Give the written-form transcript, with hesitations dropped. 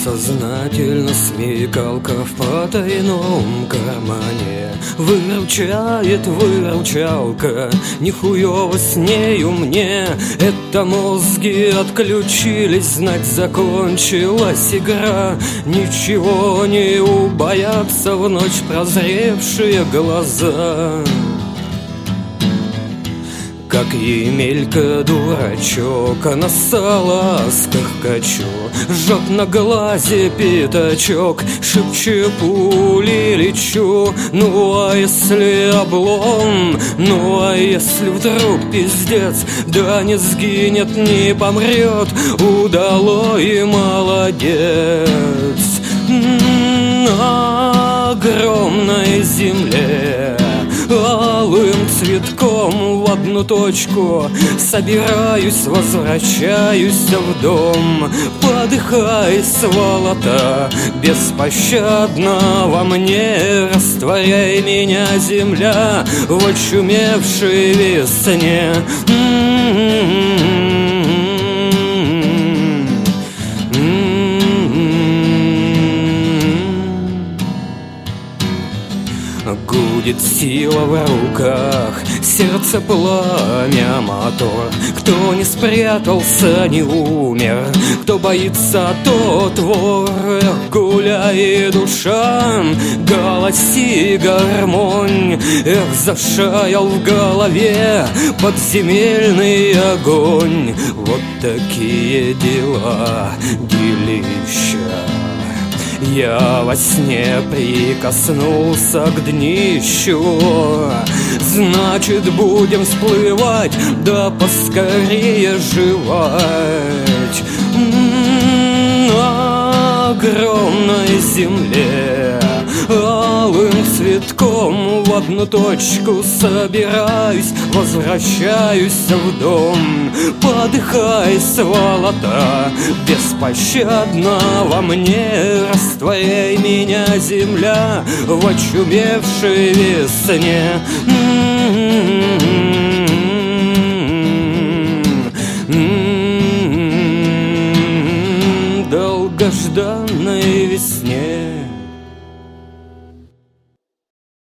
Бессознательно смекалка в потайном кармане выручает выручалка, нихуёво с нею мне. Это мозги отключились, знать закончилась игра. Ничего не убоятся в ночь прозревшие глаза. Как Емелька дурачок, а на салазках качу, жжет на глазе пятачок, шепче пули лечу. Ну а если облом, ну а если вдруг пиздец, да не сгинет, не помрет, удалой молодец. На огромной земле алым цветком в одну точку собираюсь, возвращаюсь в дом. Подыхай, сволота, беспощадно во мне растворяй меня, земля, в очумевшей весне. Гудит сила в руках, сердце пламя, мотор. Кто не спрятался, не умер, кто боится, тот вор. Гуляй, душа, голоси, гармонь. Эх, зашаял в голове подземельный огонь. Вот такие дела, делища. Я во сне прикоснулся к днищу, значит, будем всплывать, да поскорее жевать. На огромной земле алым цветком в одну точку собираюсь, возвращаюсь в дом. Подыхай, сволота, беспощадно во мне растворяй меня, земля, в очумевшей весне.